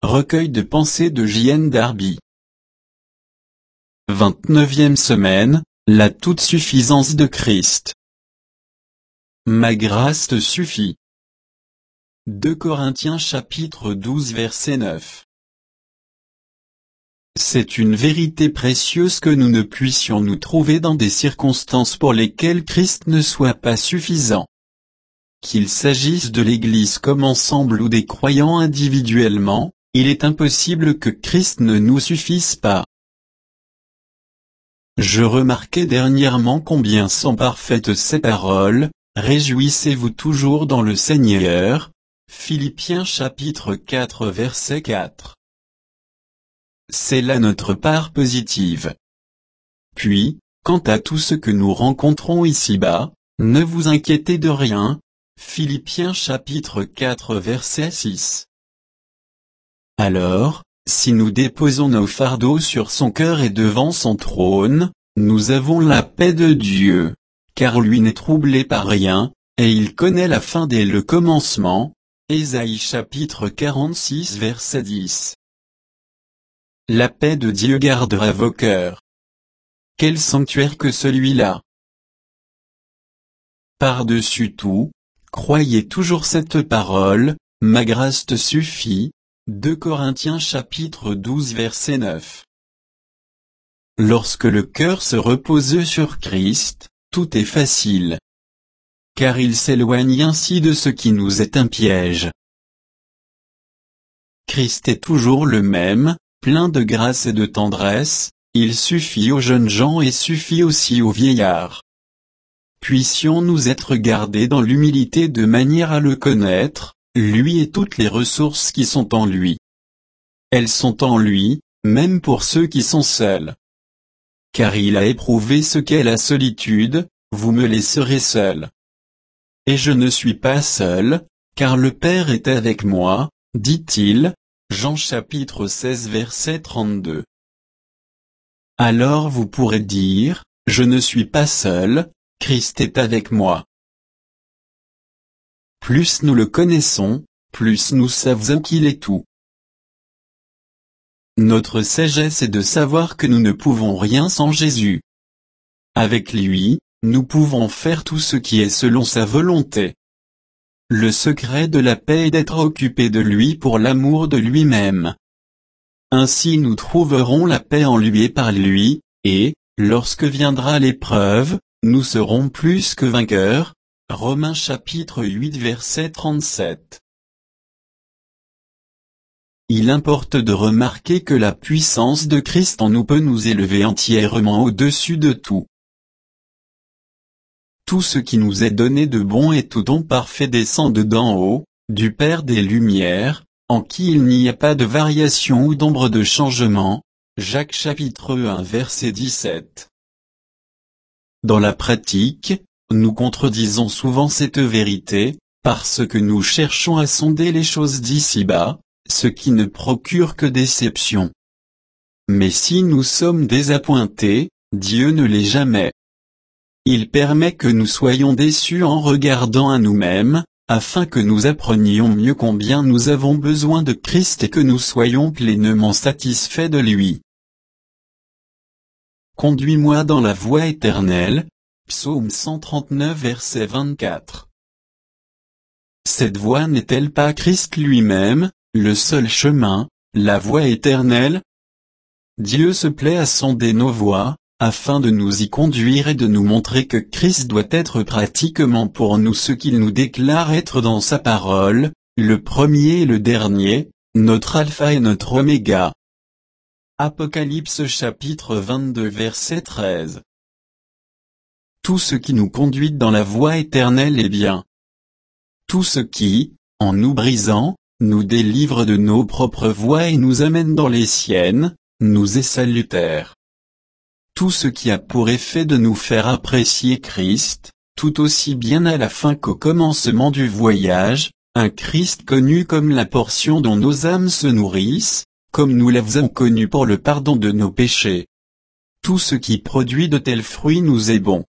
recueil de pensées de J.N. Darby. 29e semaine, la toute-suffisance de Christ. Ma grâce te suffit. 2 Corinthiens chapitre 12 verset 9. C'est une vérité précieuse que nous ne puissions nous trouver dans des circonstances pour lesquelles Christ ne soit pas suffisant. Qu'il s'agisse de l'Église comme ensemble ou des croyants individuellement, il est impossible que Christ ne nous suffise pas. Je remarquais dernièrement combien sont parfaites ces paroles, « Réjouissez-vous toujours dans le Seigneur » Philippiens chapitre 4 verset 4. C'est là notre part positive. Puis, quant à tout ce que nous rencontrons ici-bas, ne vous inquiétez de rien. Philippiens chapitre 4 verset 6. Alors, si nous déposons nos fardeaux sur son cœur et devant son trône, nous avons la paix de Dieu, car lui n'est troublé par rien, et il connaît la fin dès le commencement. Ésaïe chapitre 46 verset 10. La paix de Dieu gardera vos cœurs. Quel sanctuaire que celui-là! Par-dessus tout, croyez toujours cette parole, ma grâce te suffit. 2 Corinthiens chapitre 12 verset 9. Lorsque le cœur se repose sur Christ, tout est facile. Car il s'éloigne ainsi de ce qui nous est un piège. Christ est toujours le même, plein de grâce et de tendresse, il suffit aux jeunes gens et suffit aussi aux vieillards. Puissions-nous être gardés dans l'humilité de manière à le connaître, lui et toutes les ressources qui sont en lui. Elles sont en lui, même pour ceux qui sont seuls. Car il a éprouvé ce qu'est la solitude, vous me laisserez seul. Et je ne suis pas seul, car le Père est avec moi, dit-il, Jean chapitre 16 verset 32. Alors vous pourrez dire, je ne suis pas seul, Christ est avec moi. Plus nous le connaissons, plus nous savons qu'il est tout. Notre sagesse est de savoir que nous ne pouvons rien sans Jésus. Avec lui, nous pouvons faire tout ce qui est selon sa volonté. Le secret de la paix est d'être occupé de lui pour l'amour de lui-même. Ainsi nous trouverons la paix en lui et par lui, et, lorsque viendra l'épreuve, nous serons plus que vainqueurs. Romains chapitre 8 verset 37. Il importe de remarquer que la puissance de Christ en nous peut nous élever entièrement au-dessus de tout. Tout ce qui nous est donné de bon et tout don parfait descend d'en haut, du Père des Lumières, en qui il n'y a pas de variation ou d'ombre de changement. Jacques chapitre 1 verset 17. Dans la pratique, nous contredisons souvent cette vérité, parce que nous cherchons à sonder les choses d'ici-bas, ce qui ne procure que déception. Mais si nous sommes désappointés, Dieu ne l'est jamais. Il permet que nous soyons déçus en regardant à nous-mêmes, afin que nous apprenions mieux combien nous avons besoin de Christ et que nous soyons pleinement satisfaits de lui. Conduis-moi dans la voie éternelle. Psaume 139 verset 24. Cette voie n'est-elle pas Christ lui-même, le seul chemin, la voie éternelle? Dieu se plaît à sonder nos voies, afin de nous y conduire et de nous montrer que Christ doit être pratiquement pour nous ce qu'il nous déclare être dans sa parole, le premier et le dernier, notre alpha et notre oméga. Apocalypse chapitre 22 verset 13. Tout ce qui nous conduit dans la voie éternelle est bien. Tout ce qui, en nous brisant, nous délivre de nos propres voies et nous amène dans les siennes, nous est salutaire. Tout ce qui a pour effet de nous faire apprécier Christ, tout aussi bien à la fin qu'au commencement du voyage, un Christ connu comme la portion dont nos âmes se nourrissent, comme nous l'avons connu pour le pardon de nos péchés. Tout ce qui produit de tels fruits nous est bon.